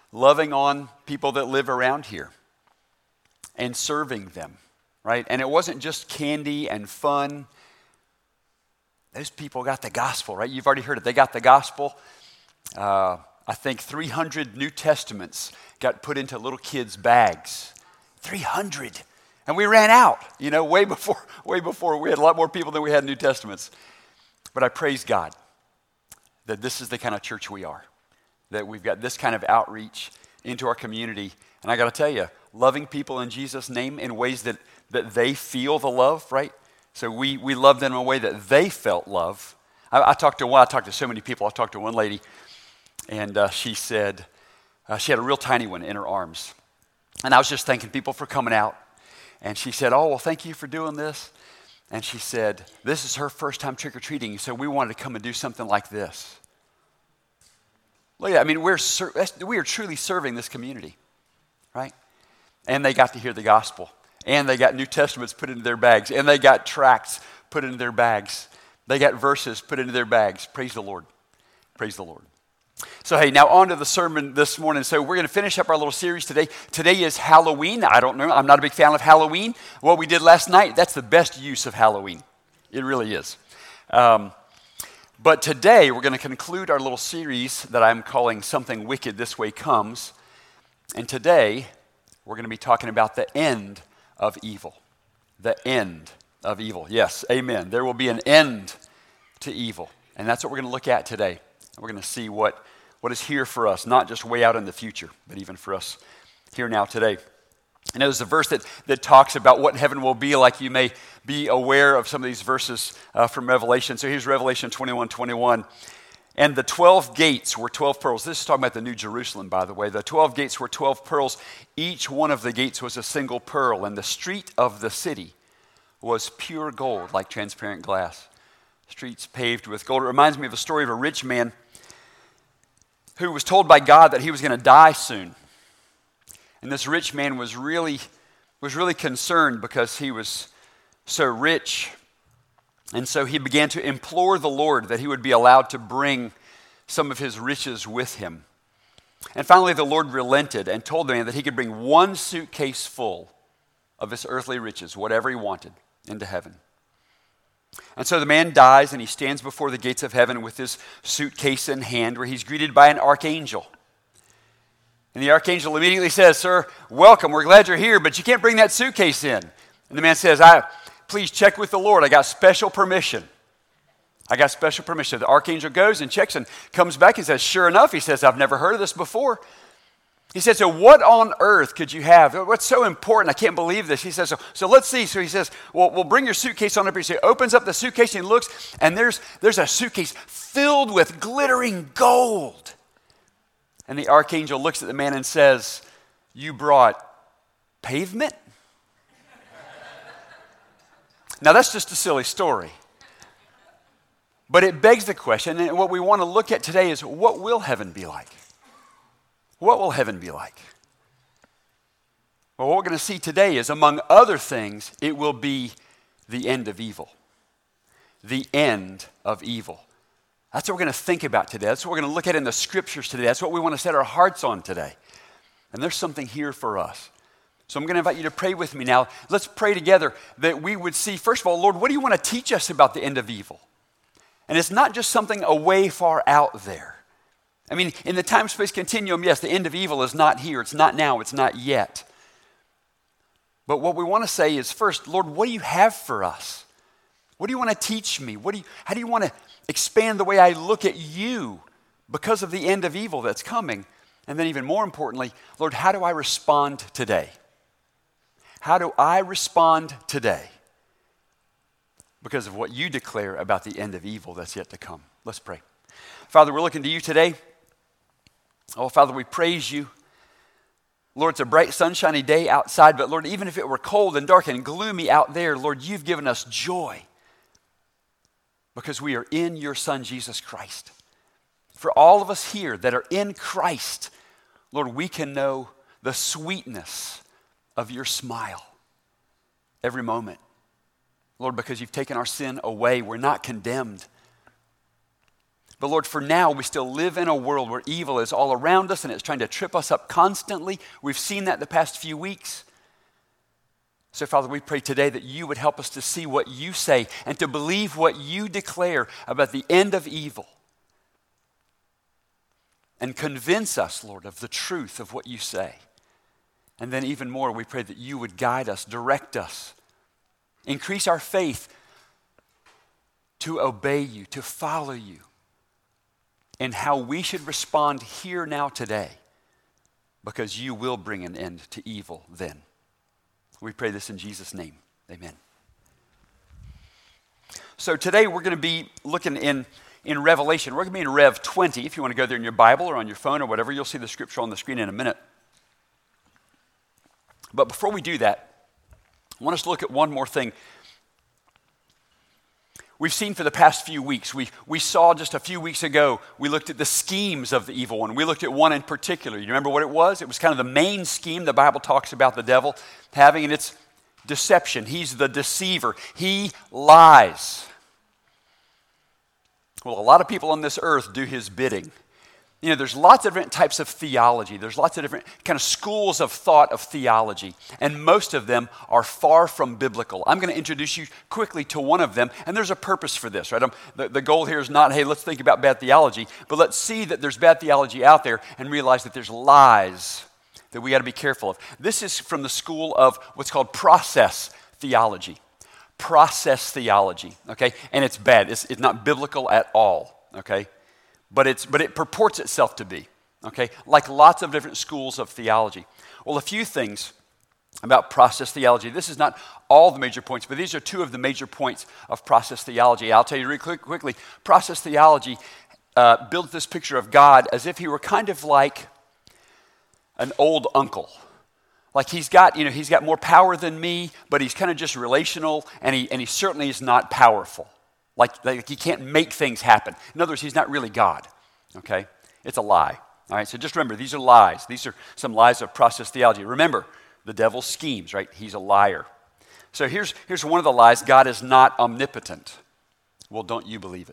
loving on people that live around here and serving them, right? And it wasn't just candy and fun. Those people got the gospel, right? You've already heard it. They got the gospel. I think 300 New Testaments got put into little kids' bags. 300. And we ran out, way before. We had a lot more people than we had New Testaments. But I praise God that this is the kind of church we are, that we've got this kind of outreach into our community. And I got to tell you, loving people in Jesus' name in ways that they feel the love, right? So we love them in a way that they felt love. I talked to so many people. I talked to one lady, and she said she had a real tiny one in her arms. And I was just thanking people for coming out. And she said, oh, well, thank you for doing this. And she said, this is her first time trick-or-treating, so we wanted to come and do something like this. Look at that. We are truly serving this community, right? And they got to hear the gospel. And they got New Testaments put into their bags. And they got tracts put into their bags. They got verses put into their bags. Praise the Lord. Praise the Lord. So, hey, now on to the sermon this morning. So we're going to finish up our little series today. Today is Halloween. I don't know. I'm not a big fan of Halloween. What we did last night, that's the best use of Halloween. It really is. But today we're going to conclude our little series that I'm calling Something Wicked This Way Comes. And today we're going to be talking about the end of evil. The end of evil. Yes, amen. There will be an end to evil. And that's what we're going to look at today. We're going to see what is here for us, not just way out in the future, but even for us here now today. And there's a verse that talks about what heaven will be like. You may be aware of some of these verses from Revelation. So here's Revelation 21:21. And the 12 gates were 12 pearls. This is talking about the New Jerusalem, by the way. The 12 gates were 12 pearls. Each one of the gates was a single pearl. And the street of the city was pure gold, like transparent glass. Streets paved with gold. It reminds me of a story of a rich man who was told by God that he was going to die soon. And this rich man was really concerned because he was so rich. And so he began to implore the Lord that he would be allowed to bring some of his riches with him. And finally the Lord relented and told the man that he could bring one suitcase full of his earthly riches, whatever he wanted, into heaven. And so the man dies and he stands before the gates of heaven with his suitcase in hand, where he's greeted by an archangel. And the archangel immediately says, sir, welcome, we're glad you're here, but you can't bring that suitcase in. And the man says, please check with the Lord, I got special permission. The archangel goes and checks and comes back and says, sure enough, he says, I've never heard of this before. He said, so what on earth could you have? What's so important? I can't believe this. He says, so let's see. So he says, well, we'll bring your suitcase on up here. So he opens up the suitcase and he looks, and there's a suitcase filled with glittering gold. And the archangel looks at the man and says, you brought pavement? Now that's just a silly story. But it begs the question, and what we want to look at today is, what will heaven be like? What will heaven be like? Well, what we're going to see today is, among other things, it will be the end of evil. The end of evil. That's what we're going to think about today. That's what we're going to look at in the scriptures today. That's what we want to set our hearts on today. And there's something here for us. So I'm going to invite you to pray with me now. Let's pray together that we would see, first of all, Lord, what do you want to teach us about the end of evil? And it's not just something away far out there. I mean, in the time-space continuum, yes, the end of evil is not here. It's not now. It's not yet. But what we want to say is, first, Lord, what do you have for us? What do you want to teach me? How do you want to expand the way I look at you because of the end of evil that's coming? And then even more importantly, Lord, how do I respond today? How do I respond today because of what you declare about the end of evil that's yet to come? Let's pray. Father, we're looking to you today. Oh, Father, we praise you. Lord, it's a bright, sunshiny day outside, but Lord, even if it were cold and dark and gloomy out there, Lord, you've given us joy because we are in your Son, Jesus Christ. For all of us here that are in Christ, Lord, we can know the sweetness of your smile every moment. Lord, because you've taken our sin away, we're not condemned. But Lord, for now, we still live in a world where evil is all around us and it's trying to trip us up constantly. We've seen that the past few weeks. So, Father, we pray today that you would help us to see what you say and to believe what you declare about the end of evil. And convince us, Lord, of the truth of what you say. And then even more, we pray that you would guide us, direct us, increase our faith to obey you, to follow you, and how we should respond here now today, because you will bring an end to evil then. We pray this in Jesus' name. Amen. So today we're going to be looking in Revelation. We're going to be in Rev 20. If you want to go there in your Bible or on your phone or whatever, you'll see the scripture on the screen in a minute. But before we do that, I want us to look at one more thing. We've seen for the past few weeks, we saw just a few weeks ago, we looked at the schemes of the evil one. We looked at one in particular. You remember what it was? It was kind of the main scheme the Bible talks about the devil having, and it's deception. He's the deceiver. He lies. Well, a lot of people on this earth do his bidding. You know, there's lots of different types of theology. There's lots of different kind of schools of thought of theology, and most of them are far from biblical. I'm going to introduce you quickly to one of them, and there's a purpose for this, right? The goal here is not, hey, let's think about bad theology, but let's see that there's bad theology out there and realize that there's lies that we got to be careful of. This is from the school of what's called process theology. Process theology, okay? And it's bad. It's not biblical at all, okay? But it purports itself to be, okay? Like lots of different schools of theology. Well, a few things about process theology. This is not all the major points, but these are two of the major points of process theology. I'll tell you really quickly. Process theology builds this picture of God as if he were kind of like an old uncle. Like he's got more power than me, but he's kind of just relational, and he certainly is not powerful. Like he can't make things happen. In other words, he's not really God, okay? It's a lie, all right? So just remember, these are lies. These are some lies of process theology. Remember, the devil's schemes, right? He's a liar. So here's one of the lies. God is not omnipotent. Well, don't you believe it?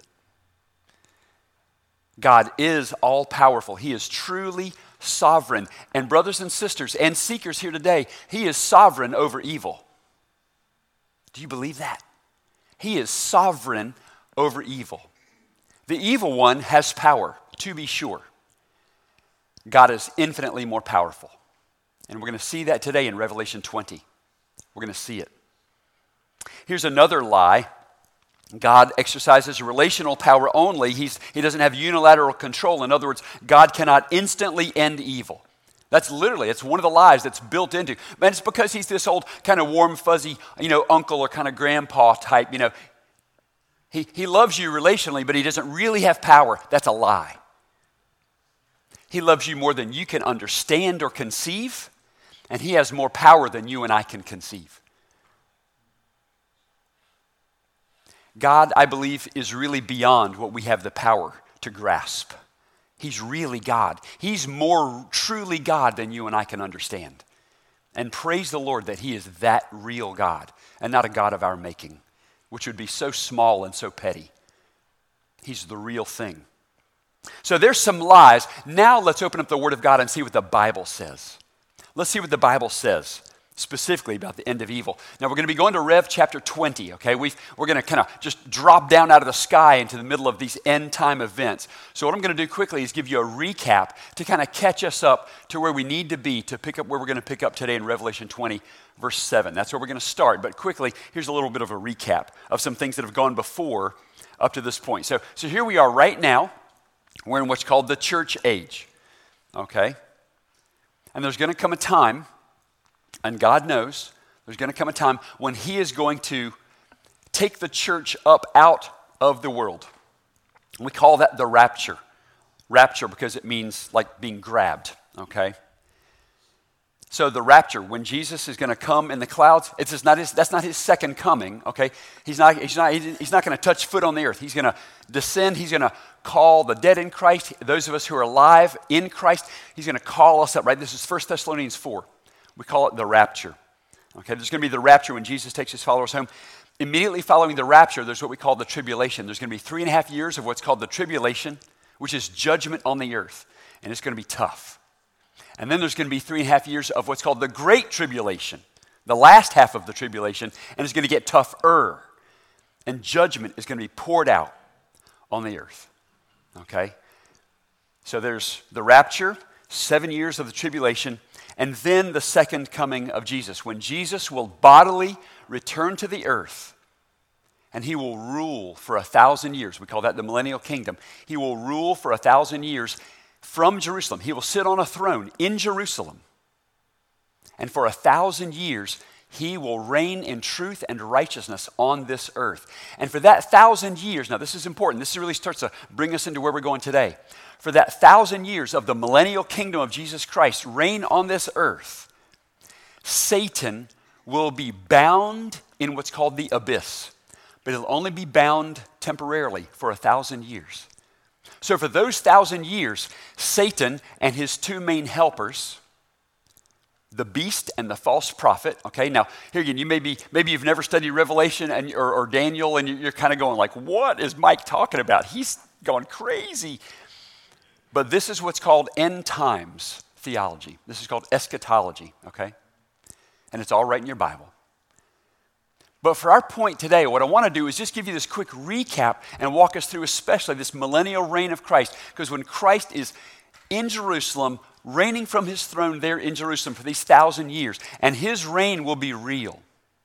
God is all-powerful. He is truly sovereign. And brothers and sisters and seekers here today, he is sovereign over evil. Do you believe that? He is sovereign over evil. The evil one has power, to be sure. God is infinitely more powerful. And we're going to see that today in Revelation 20. We're going to see it. Here's another lie. God exercises relational power only. He doesn't have unilateral control. In other words, God cannot instantly end evil. It's one of the lies that's built into. And it's because he's this old kind of warm, fuzzy, uncle or kind of grandpa type, He loves you relationally, but he doesn't really have power. That's a lie. He loves you more than you can understand or conceive, and he has more power than you and I can conceive. God, I believe, is really beyond what we have the power to grasp. He's really God. He's more truly God than you and I can understand. And praise the Lord that he is that real God and not a God of our making, which would be so small and so petty. He's the real thing. So there's some lies. Now let's open up the Word of God and see what the Bible says. Let's see what the Bible says specifically about the end of evil. Now we're going to be going to Rev chapter 20, okay? We're going to kind of just drop down out of the sky into the middle of these end time events. So what I'm going to do quickly is give you a recap to kind of catch us up to where we need to be to pick up where we're going to pick up today in Revelation 20, verse 7. That's where we're going to start. But quickly, here's a little bit of a recap of some things that have gone before up to this point. So here we are right now. We're in what's called the church age, okay? And there's going to come a time, and God knows, there's going to come a time when he is going to take the church up out of the world. We call that the rapture. Rapture because it means like being grabbed, okay? So the rapture, when Jesus is going to come in the clouds, that's not his second coming, okay? He's not going to touch foot on the earth. He's going to descend. He's going to call the dead in Christ, those of us who are alive in Christ. He's going to call us up, right? This is 1 Thessalonians 4. We call it the rapture, okay? There's going to be the rapture when Jesus takes his followers home. Immediately following the rapture, there's what we call the tribulation. There's going to be 3.5 years of what's called the tribulation, which is judgment on the earth. And it's going to be tough. And then there's going to be 3.5 years of what's called the Great Tribulation, the last half of the tribulation, and it's going to get tougher. And judgment is going to be poured out on the earth. Okay? So there's the rapture, 7 years of the tribulation, and then the second coming of Jesus, when Jesus will bodily return to the earth, and he will rule for 1,000 years. We call that the millennial kingdom. He will rule for 1,000 years from Jerusalem. He will sit on a throne in Jerusalem. And for 1,000 years, he will reign in truth and righteousness on this earth. And for that 1,000 years, now this is important. This really starts to bring us into where we're going today. For that 1,000 years of the millennial kingdom of Jesus Christ reign on this earth, Satan will be bound in what's called the abyss. But he'll only be bound temporarily for 1,000 years. So for those 1,000 years, Satan and his two main helpers, the beast and the false prophet, okay? Now, here again, maybe you've never studied Revelation or Daniel, and you're kind of going like, what is Mike talking about? He's going crazy. But this is what's called end times theology. This is called eschatology, okay? And it's all right in your Bible. But for our point today, what I want to do is just give you this quick recap and walk us through especially this millennial reign of Christ. Because when Christ is in Jerusalem, reigning from his throne there in Jerusalem for these 1,000 years, and his reign will be real.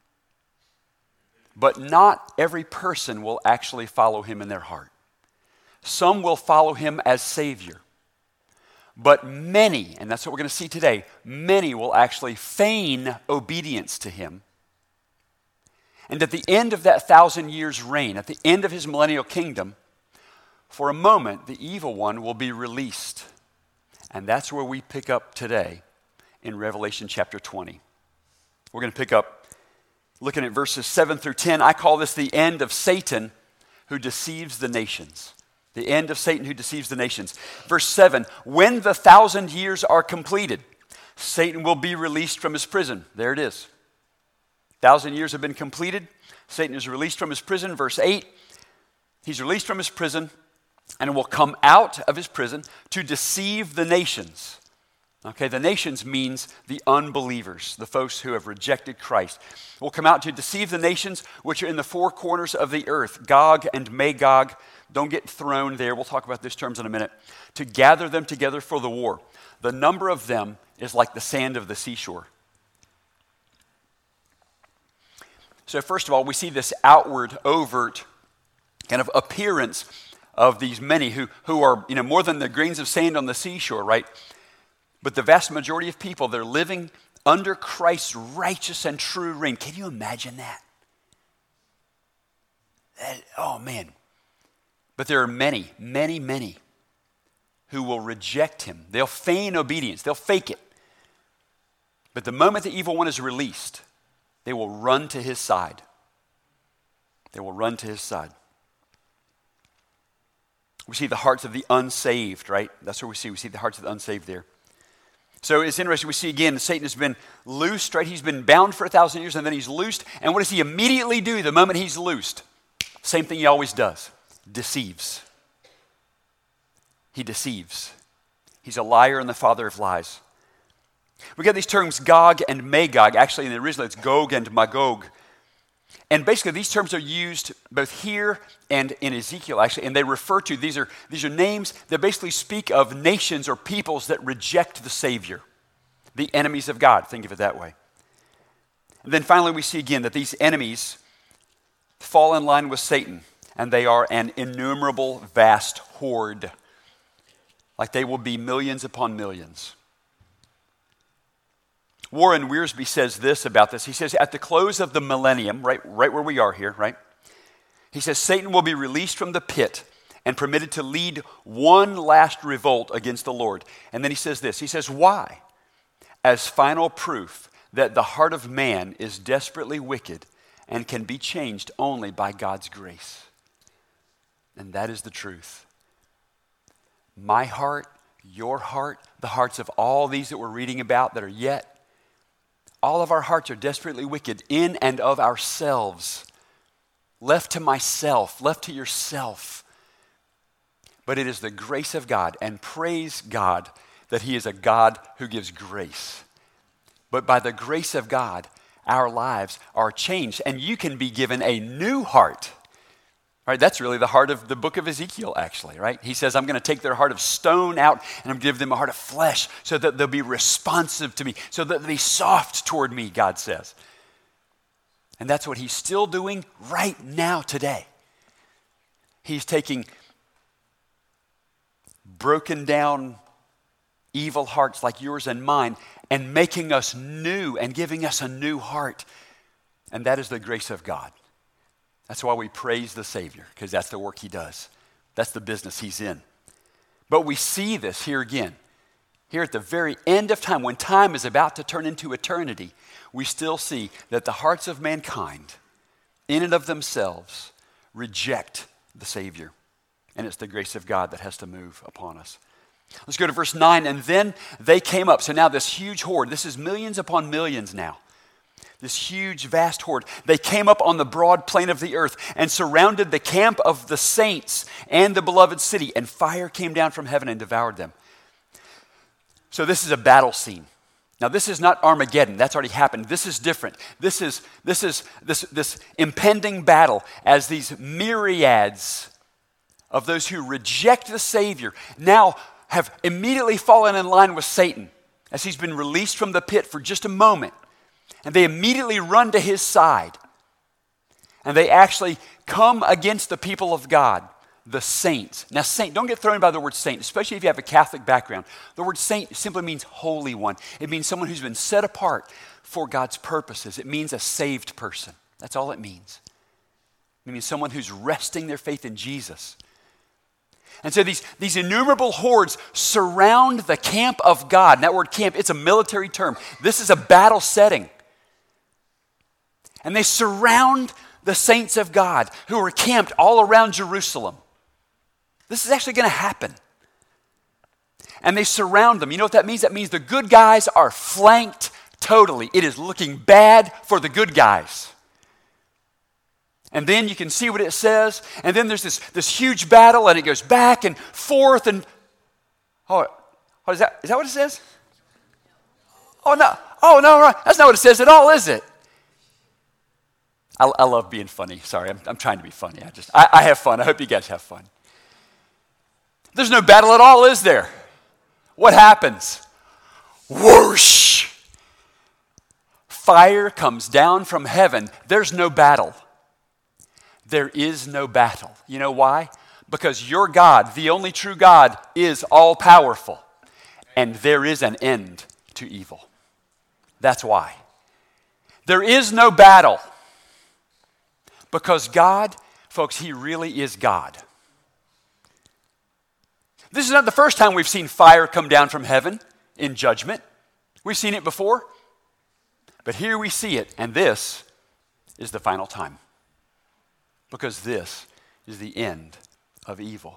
But not every person will actually follow him in their heart. Some will follow him as Savior. But many, and that's what we're going to see today, many will actually feign obedience to him. And at the end of that 1,000 years reign, at the end of his millennial kingdom, for a moment, the evil one will be released. And that's where we pick up today in Revelation chapter 20. We're going to pick up looking at verses 7 through 10. I call this the end of Satan who deceives the nations. The end of Satan who deceives the nations. Verse 7, when the 1,000 years are completed, Satan will be released from his prison. There it is. 1,000 years have been completed. Satan is released from his prison. Verse 8, he's released from his prison and will come out of his prison to deceive the nations. Okay, the nations means the unbelievers, the folks who have rejected Christ. Will come out to deceive the nations which are in the four corners of the earth, Gog and Magog. Don't get thrown there. We'll talk about these terms in a minute. To gather them together for the war. The number of them is like the sand of the seashore. So first of all, we see this outward, overt kind of appearance of these many who are, more than the grains of sand on the seashore, right? But the vast majority of people, they're living under Christ's righteous and true reign. Can you imagine that? Oh, man. But there are many, many, many who will reject him. They'll feign obedience. They'll fake it. But the moment the evil one is released, they will run to his side. They will run to his side. We see the hearts of the unsaved, right? That's what we see. We see the hearts of the unsaved there. So it's interesting. We see again, Satan has been loosed, right? He's been bound for 1,000 years and then he's loosed. And what does he immediately do the moment he's loosed? Same thing he always does. Deceives. He deceives. He's a liar and the father of lies. We get these terms Gog and Magog. Actually, in the original, it's Gog and Magog. And basically, these terms are used both here and in Ezekiel, actually, and they refer to, these are names that basically speak of nations or peoples that reject the Savior, the enemies of God. Think of it that way. And then finally, we see again that these enemies fall in line with Satan, and they are an innumerable, vast horde. Like they will be millions upon millions. Warren Wiersbe says this about this. He says, at the close of the millennium, right where we are here, right? He says, Satan will be released from the pit and permitted to lead one last revolt against the Lord. And then he says this. He says, why? As final proof that the heart of man is desperately wicked and can be changed only by God's grace. And that is the truth. My heart, your heart, the hearts of all these that we're reading about that are yet, all of our hearts are desperately wicked in and of ourselves. left to myself, left to yourself. But it is the grace of God, and praise God that he is a God who gives grace. But by the grace of God, our lives are changed, and you can be given a new heart. Right? That's really the heart of the book of Ezekiel, actually, right? He says, I'm going to take their heart of stone out, and I'm going to give them a heart of flesh so that they'll be responsive to me, so that they'll be soft toward me, God says. And that's what he's still doing right now today. He's taking broken down evil hearts like yours and mine and making us new and giving us a new heart. And that is the grace of God. That's why we praise the Savior, because that's the work he does. That's the business he's in. But we see this here again. Here at the very end of time, when time is about to turn into eternity, we still see that the hearts of mankind, in and of themselves, reject the Savior. And it's the grace of God that has to move upon us. Let's go to verse 9. And then they came up. So now this huge horde, this is millions upon millions now. This huge, vast horde. They came up on the broad plain of the earth and surrounded the camp of the saints and the beloved city. And fire came down from heaven and devoured them. So this is a battle scene. Now this is not Armageddon. That's already happened. This is different. This is this impending battle as these myriads of those who reject the Savior now have immediately fallen in line with Satan as he's been released from the pit for just a moment. And they immediately run to his side. And they actually come against the people of God, the saints. Now, saint, don't get thrown by the word saint, especially if you have a Catholic background. The word saint simply means holy one. It means someone who's been set apart for God's purposes. It means a saved person. That's all it means. It means someone who's resting their faith in Jesus. And so these innumerable hordes surround the camp of God. And that word camp, it's a military term. This is a battle setting. And they surround the saints of God who are camped all around Jerusalem. This is actually going to happen. And they surround them. You know what that means? That means the good guys are flanked totally. It is looking bad for the good guys. And then you can see what it says. And then there's this huge battle, and it goes back and forth. And is that what it says? Oh no, right. That's not what it says at all, is it? I love being funny. Sorry, I'm trying to be funny. I have fun. I hope you guys have fun. There's no battle at all, is there? What happens? Whoosh! Fire comes down from heaven. There's no battle. There is no battle. You know why? Because your God, the only true God, is all-powerful. And there is an end to evil. That's why. There is no battle. Because God, folks, he really is God. This is not the first time we've seen fire come down from heaven in judgment. We've seen it before. But here we see it, and this is the final time. Because this is the end of evil.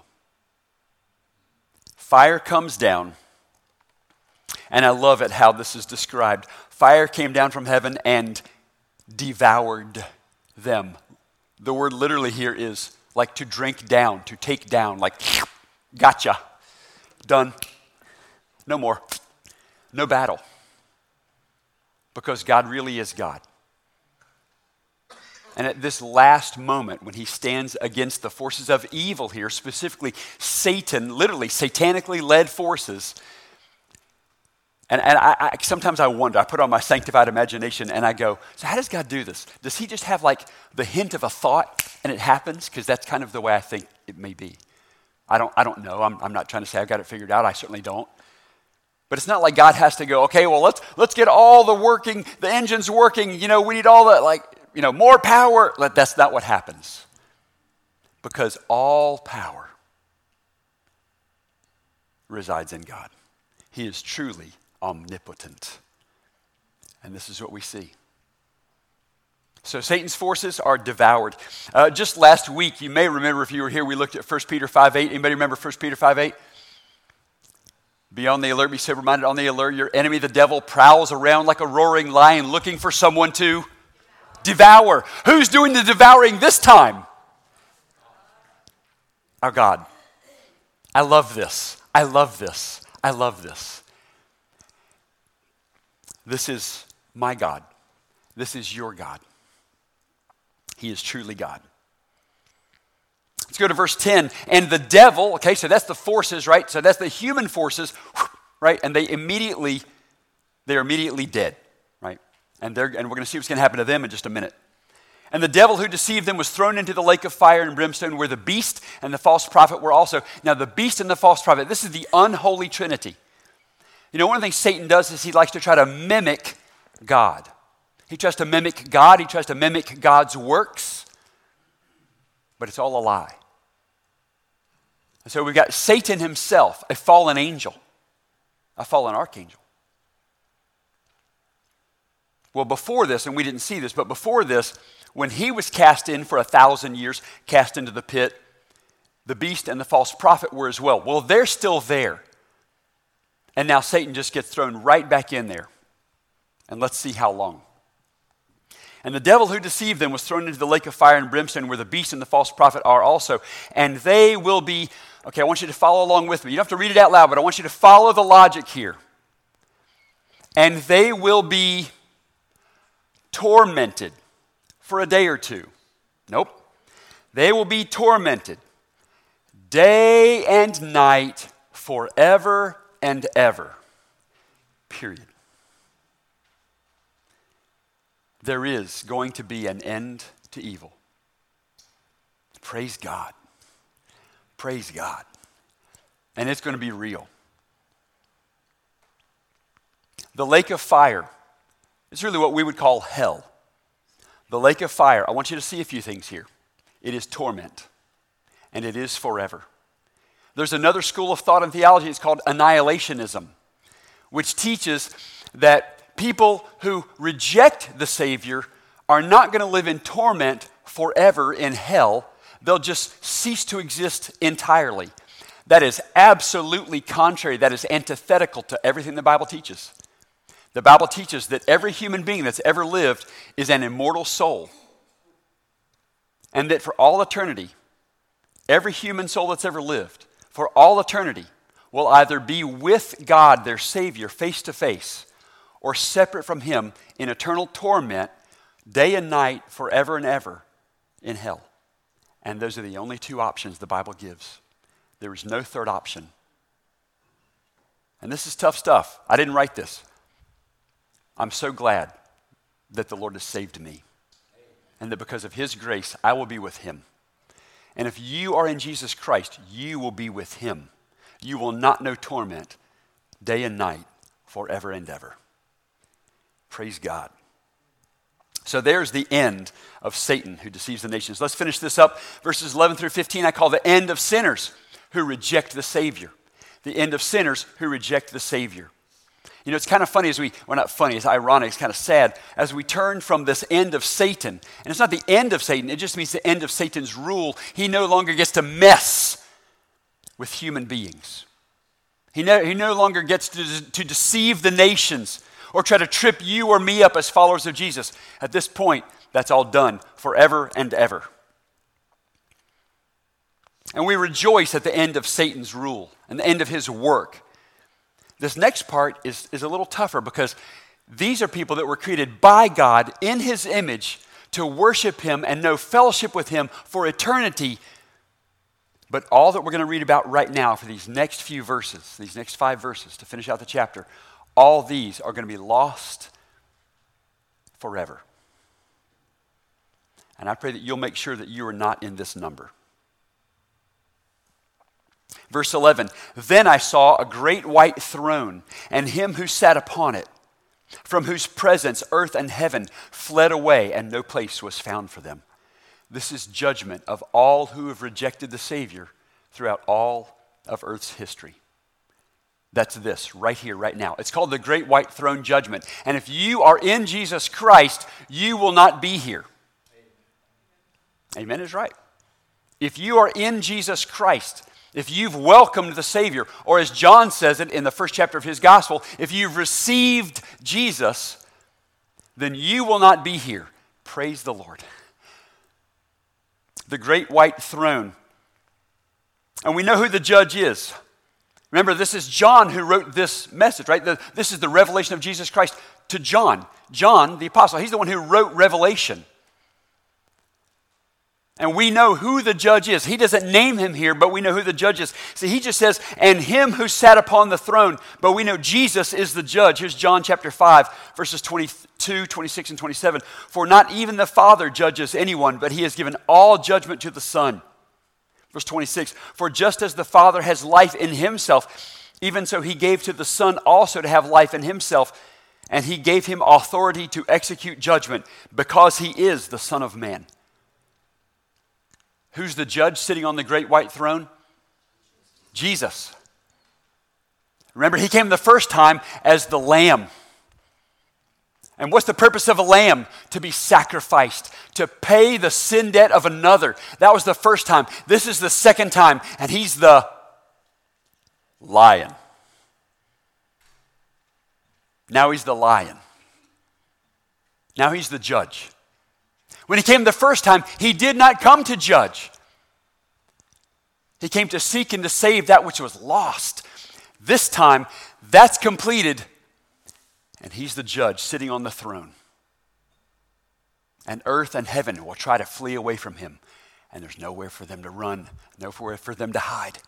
Fire comes down, and I love it how this is described. Fire came down from heaven and devoured them. The word literally here is like to drink down, to take down, like gotcha, done, no more, no battle. Because God really is God. And at this last moment, when he stands against the forces of evil here, specifically Satan, literally satanically led forces, and I sometimes I wonder, I put on my sanctified imagination and I go, so how does God do this? Does he just have like the hint of a thought and it happens? Because that's kind of the way I think it may be. I don't know. I'm not trying to say I've got it figured out. I certainly don't. But it's not like God has to go, okay, well, let's get all the engines working. We need all the, more power. That's not what happens. Because all power resides in God. He is truly omnipotent. And this is what we see. So Satan's forces are devoured. Just last week, you may remember if you were here, we looked at 1 Peter 5:8. Anybody remember 1 Peter 5:8? Be on the alert, be sober-minded, on the alert. Your enemy, the devil, prowls around like a roaring lion looking for someone to devour. Who's doing the devouring this time? Our God. I love this. I love this. I love this. This is my God. This is your God. He is truly God. Let's go to verse 10. And the devil, okay, so that's the forces, right? So that's the human forces, right? And they're immediately dead, right? And we're going to see what's going to happen to them in just a minute. And the devil who deceived them was thrown into the lake of fire and brimstone, where the beast and the false prophet were also. Now, the beast and the false prophet, this is the unholy trinity. You know, one of the things Satan does is he likes to try to mimic God. He tries to mimic God. He tries to mimic God's works. But it's all a lie. And so we've got Satan himself, a fallen angel, a fallen archangel. Well, before this, and we didn't see this, but before this, when he was cast in for 1,000 years, cast into the pit, the beast and the false prophet were as well. Well, they're still there. And now Satan just gets thrown right back in there. And let's see how long. And the devil who deceived them was thrown into the lake of fire and brimstone, where the beast and the false prophet are also. And they will be, okay, I want you to follow along with me. You don't have to read it out loud, but I want you to follow the logic here. And they will be tormented for a day or two. Nope. They will be tormented day and night forever and ever. Period. There is going to be an end to evil. Praise God. Praise God. And it's going to be real. The lake of fire is really what we would call hell. The lake of fire, I want you to see a few things here. It is torment, and it is forever. There's another school of thought in theology, it's called annihilationism, which teaches that people who reject the Savior are not going to live in torment forever in hell. They'll just cease to exist entirely. That is absolutely contrary. That is antithetical to everything the Bible teaches. The Bible teaches that every human being that's ever lived is an immortal soul. And that for all eternity, every human soul that's ever lived, for all eternity, will either be with God, their Savior, face to face, or separate from Him in eternal torment, day and night, forever and ever, in hell. And those are the only two options the Bible gives. There is no third option. And this is tough stuff. I didn't write this. I'm so glad that the Lord has saved me. And that because of His grace, I will be with Him. And if you are in Jesus Christ, you will be with Him. You will not know torment day and night, forever and ever. Praise God. So there's the end of Satan who deceives the nations. Let's finish this up. Verses 11 through 15 I call the end of sinners who reject the Savior. The end of sinners who reject the Savior. You know, it's kind of funny not funny, it's ironic, it's kind of sad, as we turn from this end of Satan, and it's not the end of Satan, it just means the end of Satan's rule. He no longer gets to mess with human beings. He no longer gets to deceive the nations or try to trip you or me up as followers of Jesus. At this point, that's all done forever and ever. And we rejoice at the end of Satan's rule and the end of his work. This next part is a little tougher because these are people that were created by God in His image to worship Him and know fellowship with Him for eternity. But all that we're going to read about right now for these next few verses, these next 5 verses to finish out the chapter, all these are going to be lost forever. And I pray that you'll make sure that you are not in this number. Verse 11, then I saw a great white throne and Him who sat upon it, from whose presence earth and heaven fled away and no place was found for them. This is judgment of all who have rejected the Savior throughout all of earth's history. That's this right here, right now. It's called the Great White Throne Judgment. And if you are in Jesus Christ, you will not be here. Amen is right. If you are in Jesus Christ, if you've welcomed the Savior, or as John says it in the first chapter of his gospel, if you've received Jesus, then you will not be here. Praise the Lord. The great white throne. And we know who the judge is. Remember, this is John who wrote this message, right? This is the revelation of Jesus Christ to John. John, the apostle, he's the one who wrote Revelation. And we know who the judge is. He doesn't name him here, but we know who the judge is. See, he just says, and him who sat upon the throne. But we know Jesus is the judge. Here's John chapter 5, verses 22, 26, and 27. For not even the Father judges anyone, but he has given all judgment to the Son. Verse 26, for just as the Father has life in himself, even so he gave to the Son also to have life in himself, and he gave him authority to execute judgment, because he is the Son of Man. Who's the judge sitting on the great white throne? Jesus. Remember, he came the first time as the Lamb. And what's the purpose of a lamb? To be sacrificed, to pay the sin debt of another. That was the first time. This is the second time, and he's the lion. Now he's the lion. Now he's the judge. When he came the first time, he did not come to judge. He came to seek and to save that which was lost. This time, that's completed, and he's the judge sitting on the throne. And earth and heaven will try to flee away from him, and there's nowhere for them to run, nowhere for them to hide.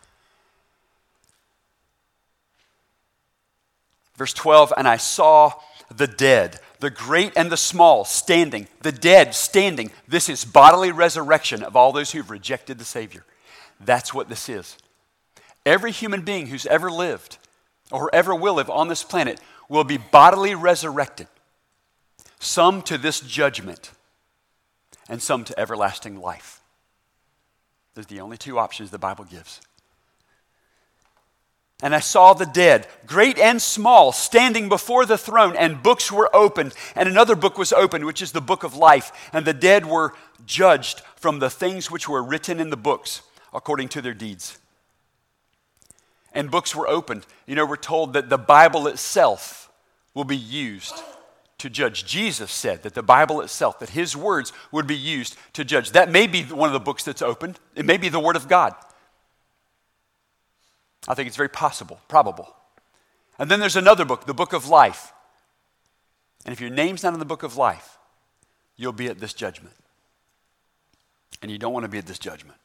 Verse 12, and I saw the dead, the great and the small, standing, the dead standing. This is bodily resurrection of all those who've rejected the Savior. That's what this is. Every human being who's ever lived or ever will live on this planet will be bodily resurrected. Some to this judgment and some to everlasting life. Those are the only two options the Bible gives. And I saw the dead, great and small, standing before the throne, and books were opened. And another book was opened, which is the book of life. And the dead were judged from the things which were written in the books, according to their deeds. And books were opened. You know, we're told that the Bible itself will be used to judge. Jesus said that the Bible itself, that his words would be used to judge. That may be one of the books that's opened. It may be the Word of God. I think it's very possible, probable. And then there's another book, the book of life. And if your name's not in the book of life, you'll be at this judgment. And you don't want to be at this judgment.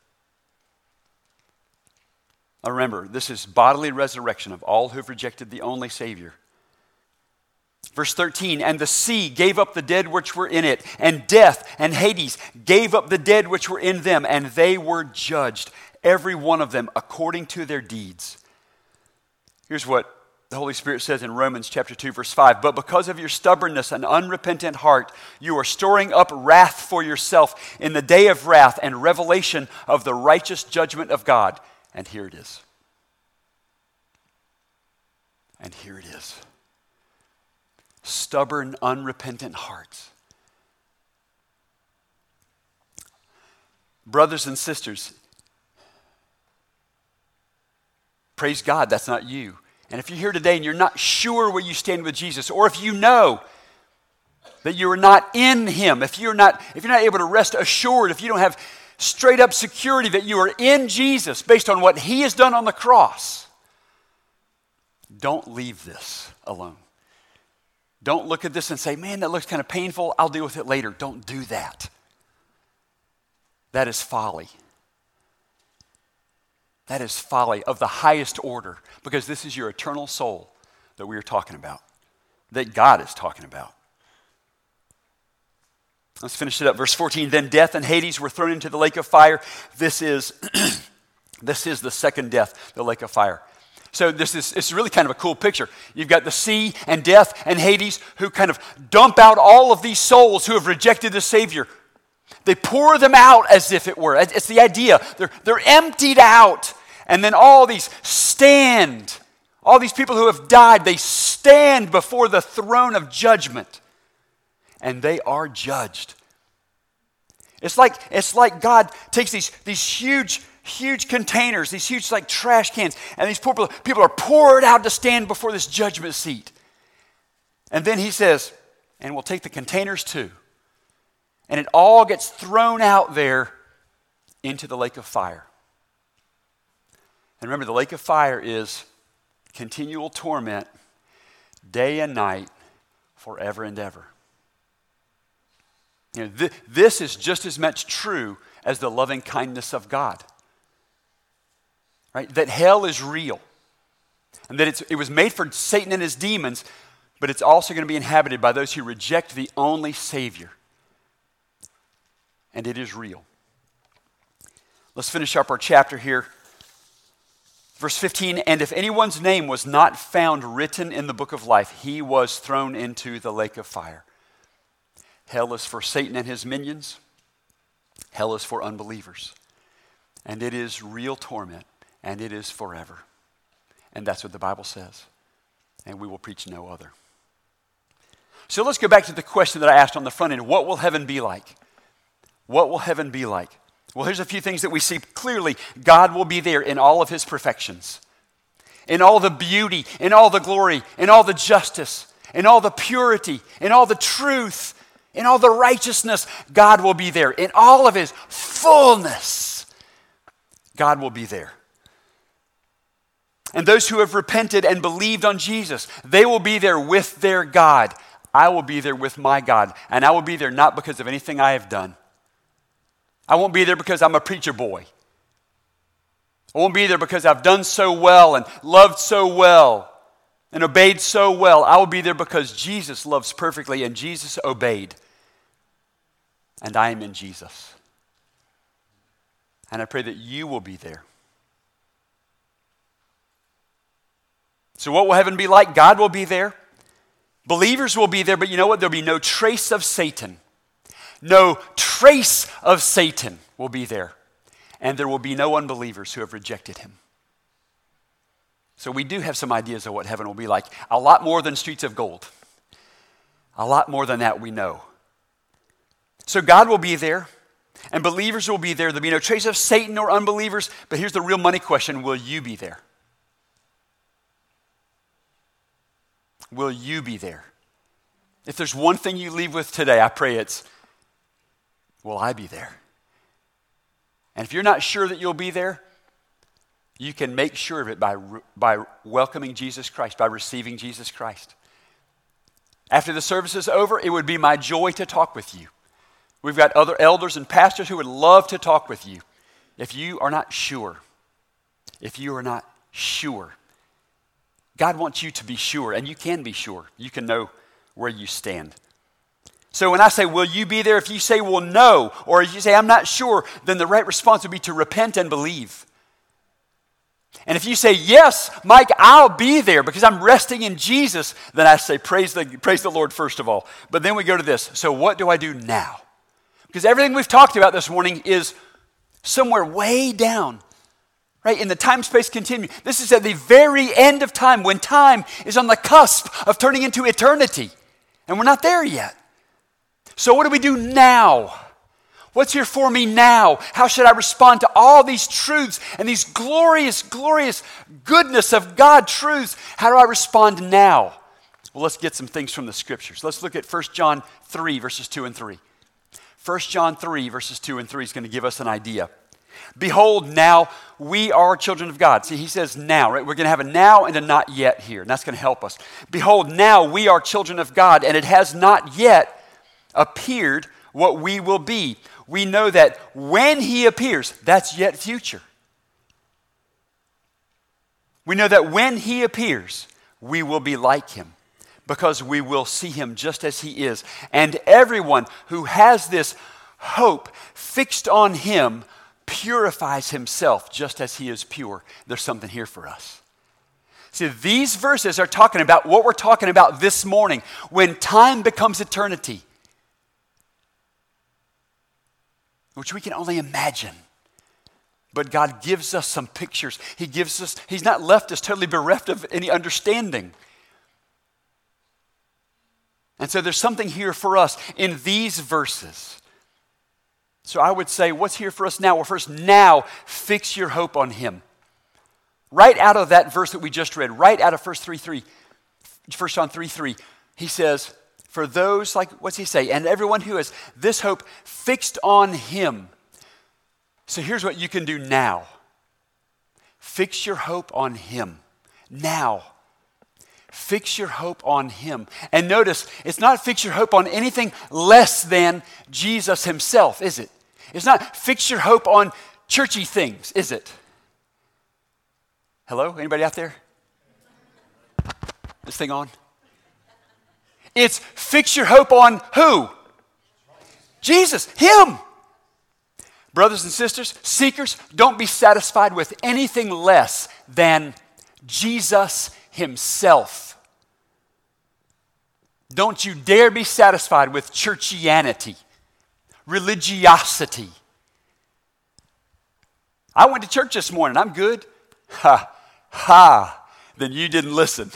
Now remember, this is bodily resurrection of all who've rejected the only Savior. Verse 13, and the sea gave up the dead which were in it, and death and Hades gave up the dead which were in them, and they were judged, every one of them according to their deeds. Here's what the Holy Spirit says in Romans chapter 2, verse 5. But because of your stubbornness and unrepentant heart, you are storing up wrath for yourself in the day of wrath and revelation of the righteous judgment of God. And here it is. And here it is. Stubborn, unrepentant hearts. Brothers and sisters, praise God, that's not you. And if you're here today and you're not sure where you stand with Jesus, or if you know that you are not in him, if you're not able to rest assured, if you don't have straight up security that you are in Jesus based on what he has done on the cross, don't leave this alone. Don't look at this and say, man, that looks kind of painful. I'll deal with it later. Don't do that. That is folly. That is folly of the highest order, because this is your eternal soul that we are talking about, that God is talking about. Let's finish it up. Verse 14, then death and Hades were thrown into the lake of fire. This is the second death, the lake of fire. So it's really kind of a cool picture. You've got the sea and death and Hades who kind of dump out all of these souls who have rejected the Savior. They pour them out as if it were. It's the idea. They're emptied out. And then all these stand. All these people who have died, they stand before the throne of judgment. And they are judged. It's like God takes these huge containers, these huge like trash cans, and these poor people are poured out to stand before this judgment seat. And then he says, and we'll take the containers too. And it all gets thrown out there into the lake of fire. And remember, the lake of fire is continual torment, day and night, forever and ever. This is just as much true as the loving kindness of God. Right? That hell is real. And that it was made for Satan and his demons, but it's also going to be inhabited by those who reject the only Savior. And it is real. Let's finish up our chapter here. Verse 15, and if anyone's name was not found written in the book of life, he was thrown into the lake of fire. Hell is for Satan and his minions. Hell is for unbelievers. And it is real torment, and it is forever. And that's what the Bible says. And we will preach no other. So let's go back to the question that I asked on the front end. What will heaven be like? What will heaven be like? Well, here's a few things that we see clearly. God will be there in all of his perfections, in all the beauty, in all the glory, in all the justice, in all the purity, in all the truth, in all the righteousness. God will be there in all of his fullness. God will be there. And those who have repented and believed on Jesus, they will be there with their God. I will be there with my God. And I will be there not because of anything I have done. I won't be there because I'm a preacher boy. I won't be there because I've done so well and loved so well and obeyed so well. I will be there because Jesus loves perfectly and Jesus obeyed. And I am in Jesus. And I pray that you will be there. So what will heaven be like? God will be there. Believers will be there, but you know what? There'll be no trace of Satan. No trace of Satan will be there. And there will be no unbelievers who have rejected him. So we do have some ideas of what heaven will be like. A lot more than streets of gold. A lot more than that we know. So God will be there. And believers will be there. There'll be no trace of Satan or unbelievers. But here's the real money question. Will you be there? Will you be there? If there's one thing you leave with today, I pray it's, will I be there? And if you're not sure that you'll be there, you can make sure of it by welcoming Jesus Christ, by receiving Jesus Christ. After the service is over, it would be my joy to talk with you. We've got other elders and pastors who would love to talk with you. If you are not sure, God wants you to be sure, and you can be sure. You can know where you stand. So when I say, will you be there? If you say, well, no, or if you say, I'm not sure, then the right response would be to repent and believe. And if you say, yes, Mike, I'll be there because I'm resting in Jesus, then I say, praise the Lord first of all. But then we go to this. So what do I do now? Because everything we've talked about this morning is somewhere way down. Right, in the time-space continuum. This is at the very end of time, when time is on the cusp of turning into eternity. And we're not there yet. So what do we do now? What's here for me now? How should I respond to all these truths and these glorious, glorious goodness of God truths? How do I respond now? Well, let's get some things from the scriptures. Let's look at 1 John 3, verses 2 and 3. 1 John 3, verses 2 and 3 is going to give us an idea. Behold, now we are children of God. See, he says now, right? We're going to have a now and a not yet here, and that's going to help us. Behold, now we are children of God, and it has not yet appeared what we will be. We know that when he appears, that's yet future. We know that when he appears, we will be like him, because we will see him just as he is. And everyone who has this hope fixed on him purifies himself just as he is pure. There's something here for us. See, these verses are talking about what we're talking about this morning, when time becomes eternity, which we can only imagine. But God gives us some pictures. He's not left us totally bereft of any understanding. And so there's something here for us in these verses. So I would say, what's here for us now? Well, first, now fix your hope on him. Right out of that verse that we just read, right out of 1 John 3:3, he says, For those, like, what's he say? And everyone who has this hope fixed on him. So here's what you can do now. Fix your hope on him. Now. Fix your hope on him. And notice, it's not fix your hope on anything less than Jesus himself, is it? It's not fix your hope on churchy things, is it? Hello? Anybody out there? This thing on? It's fix your hope on who? Jesus, him. Brothers and sisters, seekers, don't be satisfied with anything less than Jesus himself. Don't you dare be satisfied with churchianity, religiosity. I went to church this morning. I'm good. Ha, ha. Then you didn't listen.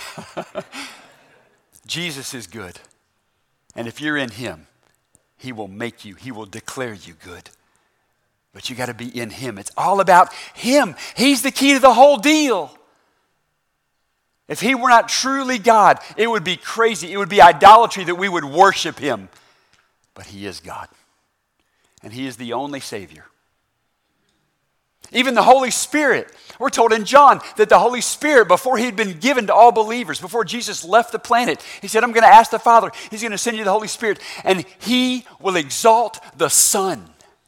Jesus is good. And if you're in him, he will make you, he will declare you good. But you got to be in him. It's all about him. He's the key to the whole deal. If he were not truly God, it would be crazy. It would be idolatry that we would worship him. But he is God. And he is the only Savior. Even the Holy Spirit, we're told in John that the Holy Spirit, before he had been given to all believers, before Jesus left the planet, he said, I'm going to ask the Father, he's going to send you the Holy Spirit, and he will exalt the Son.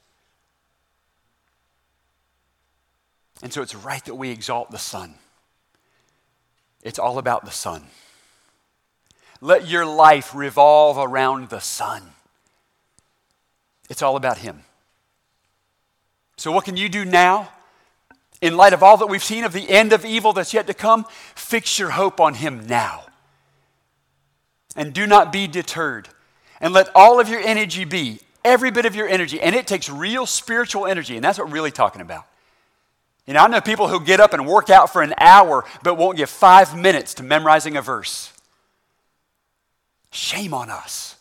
And so it's right that we exalt the Son. It's all about the Son. Let your life revolve around the Son. It's all about him. So what can you do now? In light of all that we've seen of the end of evil that's yet to come, fix your hope on him now. And do not be deterred. And let all of your energy be, every bit of your energy. And it takes real spiritual energy, and that's what we're really talking about. You know, I know people who get up and work out for an hour but won't give 5 minutes to memorizing a verse. Shame on us.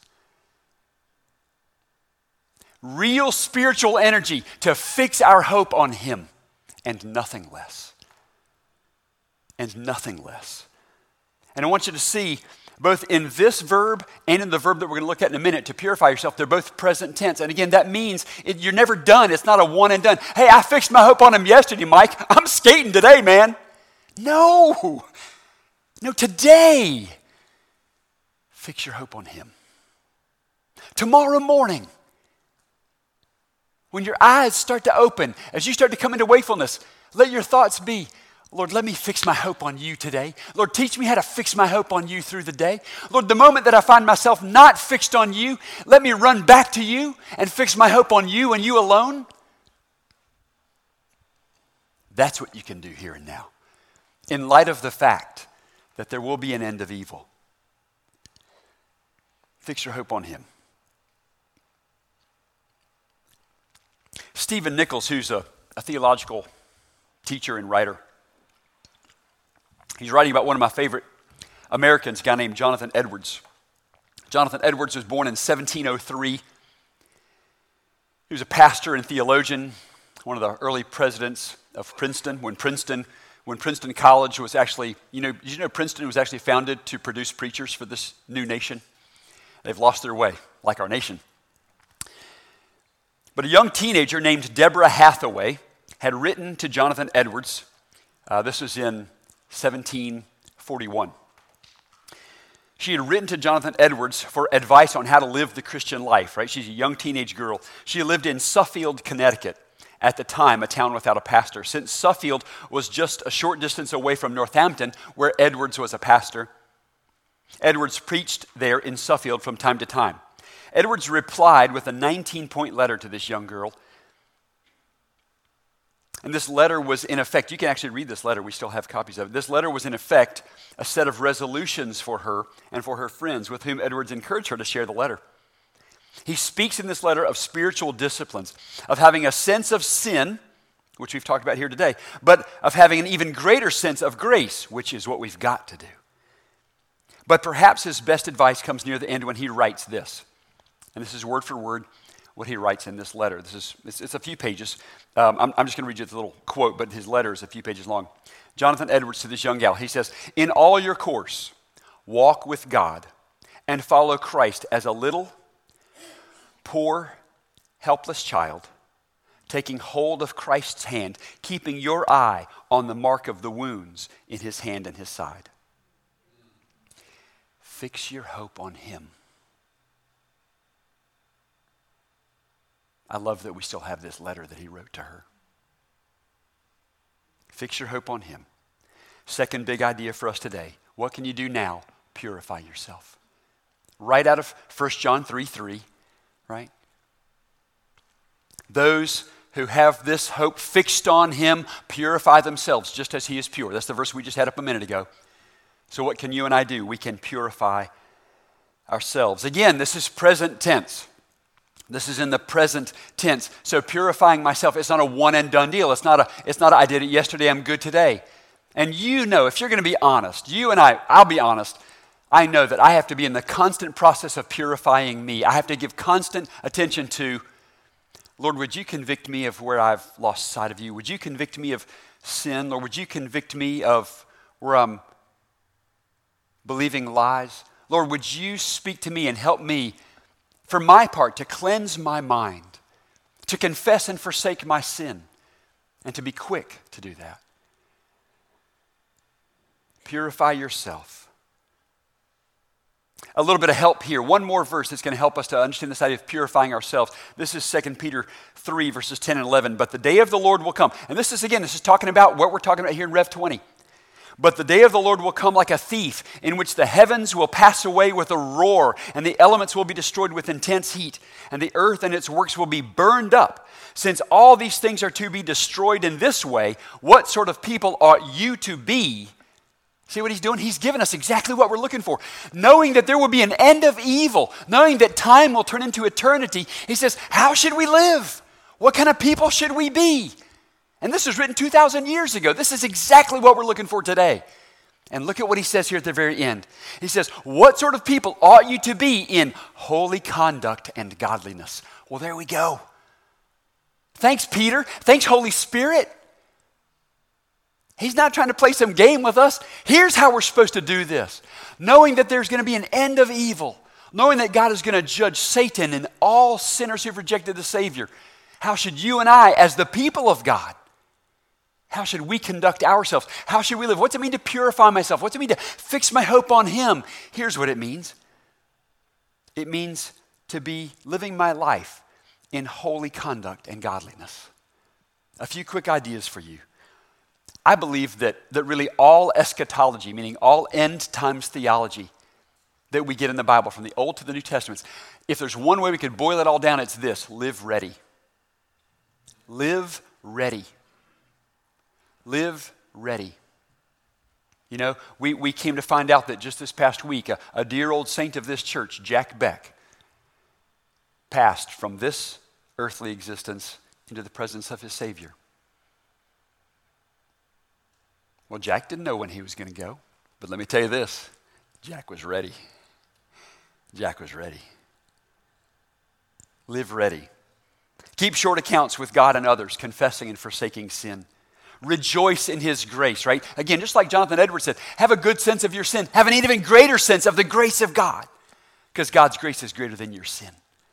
Real spiritual energy to fix our hope on him and nothing less. And nothing less. And I want you to see both in this verb and in the verb that we're going to look at in a minute, to purify yourself, they're both present tense. And again, that means you're never done. It's not a one and done. Hey, I fixed my hope on him yesterday, Mike. I'm skating today, man. No, today, fix your hope on him. Tomorrow morning, when your eyes start to open, as you start to come into wakefulness, let your thoughts be, Lord, let me fix my hope on you today. Lord, teach me how to fix my hope on you through the day. Lord, the moment that I find myself not fixed on you, let me run back to you and fix my hope on you and you alone. That's what you can do here and now. In light of the fact that there will be an end of evil, fix your hope on him. Stephen Nichols, who's a theological teacher and writer, he's writing about one of my favorite Americans, a guy named Jonathan Edwards. Jonathan Edwards was born in 1703. He was a pastor and theologian, one of the early presidents of Princeton, when Princeton College was actually, did you know Princeton was actually founded to produce preachers for this new nation? They've lost their way, like our nation. But a young teenager named Deborah Hathaway had written to Jonathan Edwards. This was in 1741. She had written to Jonathan Edwards for advice on how to live the Christian life, right? She's a young teenage girl. She lived in Suffield, Connecticut, at the time, a town without a pastor. Since Suffield was just a short distance away from Northampton, where Edwards was a pastor, Edwards preached there in Suffield from time to time. Edwards replied with a 19-point letter to this young girl. And this letter was in effect, you can actually read this letter, we still have copies of it. This letter was in effect a set of resolutions for her and for her friends with whom Edwards encouraged her to share the letter. He speaks in this letter of spiritual disciplines, of having a sense of sin, which we've talked about here today, but of having an even greater sense of grace, which is what we've got to do. But perhaps his best advice comes near the end when he writes this. And this is word for word what he writes in this letter. It's a few pages. I'm just going to read you the little quote, but his letter is a few pages long. Jonathan Edwards to this young gal, he says, "In all your course, walk with God and follow Christ as a little, poor, helpless child, taking hold of Christ's hand, keeping your eye on the mark of the wounds in his hand and his side. Fix your hope on him. I love that we still have this letter that he wrote to her. Fix your hope on him. Second big idea for us today. What can you do now? Purify yourself. Right out of 1 John 3:3, right? Those who have this hope fixed on him purify themselves just as he is pure. That's the verse we just had up a minute ago. So what can you and I do? We can purify ourselves. Again, this is present tense. This is in the present tense. So purifying myself, it's not a one and done deal. It's not I did it yesterday, I'm good today. And you know, if you're going to be honest, you and I'll be honest, I know that I have to be in the constant process of purifying me. I have to give constant attention to, Lord, would you convict me of where I've lost sight of you? Would you convict me of sin? Lord, would you convict me of where I'm believing lies? Lord, would you speak to me and help me, for my part, to cleanse my mind, to confess and forsake my sin, and to be quick to do that. Purify yourself. A little bit of help here. One more verse that's going to help us to understand this idea of purifying ourselves. This is 2 Peter 3, verses 10 and 11. But the day of the Lord will come. And this is talking about what we're talking about here in Rev 20. But the day of the Lord will come like a thief, in which the heavens will pass away with a roar, and the elements will be destroyed with intense heat, and the earth and its works will be burned up. Since all these things are to be destroyed in this way, what sort of people ought you to be? See what he's doing? He's given us exactly what we're looking for. Knowing that there will be an end of evil, knowing that time will turn into eternity, he says, how should we live? What kind of people should we be? And this was written 2,000 years ago. This is exactly what we're looking for today. And look at what he says here at the very end. He says, what sort of people ought you to be in holy conduct and godliness? Well, there we go. Thanks, Peter. Thanks, Holy Spirit. He's not trying to play some game with us. Here's how we're supposed to do this. Knowing that there's going to be an end of evil. Knowing that God is going to judge Satan and all sinners who've rejected the Savior. How should you and I, as the people of God, how should we conduct ourselves? How should we live? What's it mean to purify myself? What's it mean to fix my hope on him? Here's what it means. It means to be living my life in holy conduct and godliness. A few quick ideas for you. I believe that really all eschatology, meaning all end times theology that we get in the Bible from the Old to the New Testaments, if there's one way we could boil it all down, it's this: live ready. Live ready. Live ready. You know, we came to find out that just this past week, a dear old saint of this church, Jack Beck, passed from this earthly existence into the presence of his Savior. Well, Jack didn't know when he was going to go, but let me tell you this, Jack was ready. Jack was ready. Live ready. Keep short accounts with God and others, confessing and forsaking sin. Rejoice in his grace, right? Again, just like Jonathan Edwards said, have a good sense of your sin. Have an even greater sense of the grace of God, because God's grace is greater than your sin.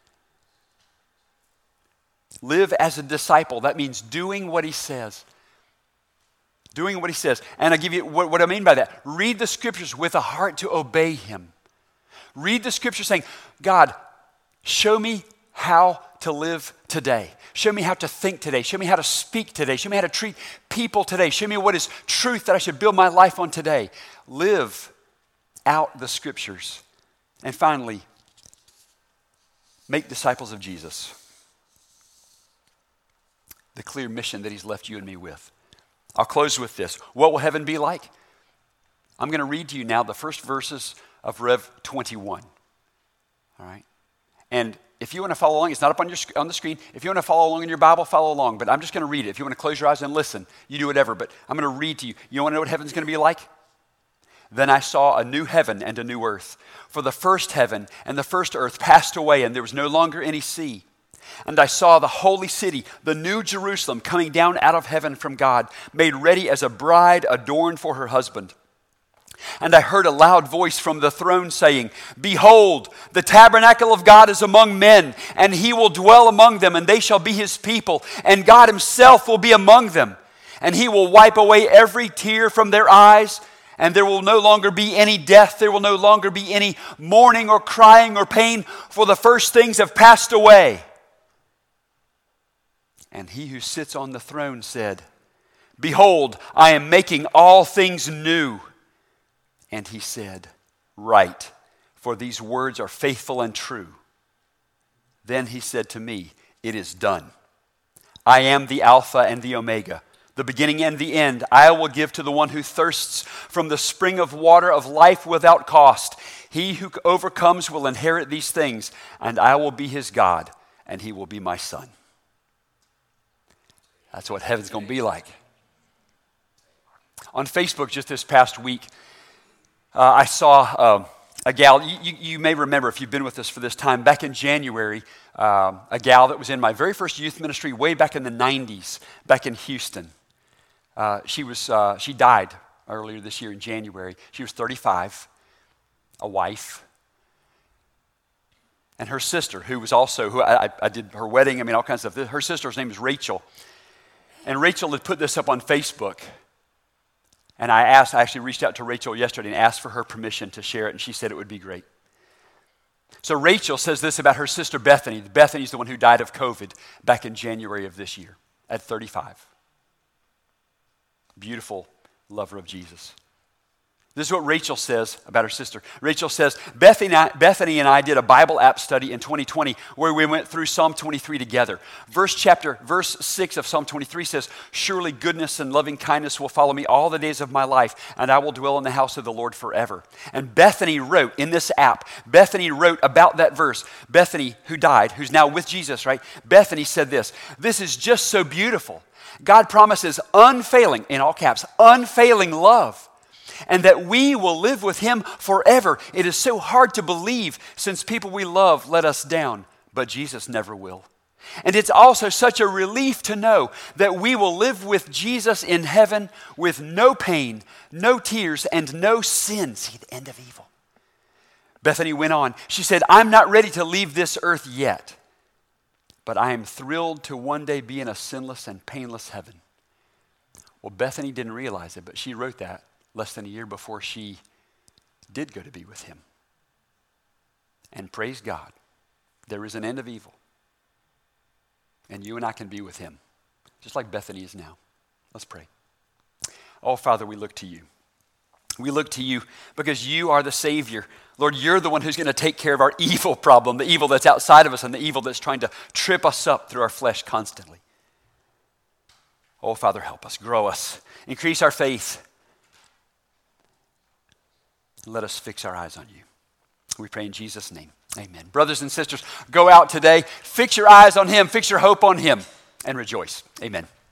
Live as a disciple. That means doing what he says. Doing what he says. And I'll give you what I mean by that. Read the scriptures with a heart to obey him. Read the scriptures saying, God, show me how to live today. Show me how to think today. Show me how to speak today. Show me how to treat people today. Show me what is truth that I should build my life on today. Live out the scriptures. And finally, make disciples of Jesus. The clear mission that he's left you and me with. I'll close with this. What will heaven be like? I'm going to read to you now the first verses of Rev 21. All right? And if you want to follow along, it's not up on the screen. If you want to follow along in your Bible, follow along. But I'm just going to read it. If you want to close your eyes and listen, you do whatever. But I'm going to read to you. You want to know what heaven's going to be like? Then I saw a new heaven and a new earth. For the first heaven and the first earth passed away, and there was no longer any sea. And I saw the holy city, the new Jerusalem, coming down out of heaven from God, made ready as a bride adorned for her husband. And I heard a loud voice from the throne saying, Behold, the tabernacle of God is among men, and he will dwell among them, and they shall be his people, and God himself will be among them. And he will wipe away every tear from their eyes, and there will no longer be any death. There will no longer be any mourning or crying or pain, for the first things have passed away. And he who sits on the throne said, Behold, I am making all things new. And he said, Write, for these words are faithful and true. Then he said to me, It is done. I am the Alpha and the Omega, the beginning and the end. I will give to the one who thirsts from the spring of water of life without cost. He who overcomes will inherit these things, and I will be his God, and he will be my son. That's what heaven's going to be like. On Facebook just this past week, I saw a gal. You may remember, if you've been with us for this time, back in January, a gal that was in my very first youth ministry way back in the 90s, back in Houston. She died earlier this year in January. She was 35, a wife. And her sister, who was also, who I did her wedding, all kinds of stuff. Her sister's name is Rachel. And Rachel had put this up on Facebook. And I actually reached out to Rachel yesterday and asked for her permission to share it, and she said it would be great. So Rachel says this about her sister Bethany. Bethany's the one who died of COVID back in January of this year at 35. Beautiful lover of Jesus. This is what Rachel says about her sister. Rachel says, Bethany and I did a Bible app study in 2020 where we went through Psalm 23 together. Verse 6 of Psalm 23 says, Surely goodness and loving kindness will follow me all the days of my life, and I will dwell in the house of the Lord forever. And Bethany wrote in this app, Bethany wrote about that verse. Bethany, who died, who's now with Jesus, right? Bethany said this is just so beautiful. God promises unfailing, in all caps, unfailing love, and that we will live with him forever. It is so hard to believe since people we love let us down, but Jesus never will. And it's also such a relief to know that we will live with Jesus in heaven with no pain, no tears, and no sin. See, the end of evil. Bethany went on. She said, I'm not ready to leave this earth yet, but I am thrilled to one day be in a sinless and painless heaven. Well, Bethany didn't realize it, but she wrote that less than a year before she did go to be with him. And praise God, there is an end of evil. And you and I can be with him, just like Bethany is now. Let's pray. Oh, Father, we look to you. We look to you because you are the Savior. Lord, you're the one who's going to take care of our evil problem, the evil that's outside of us and the evil that's trying to trip us up through our flesh constantly. Oh, Father, help us, grow us, increase our faith. Let us fix our eyes on you. We pray in Jesus' name. Amen. Brothers and sisters, go out today, fix your eyes on him, fix your hope on him, and rejoice. Amen.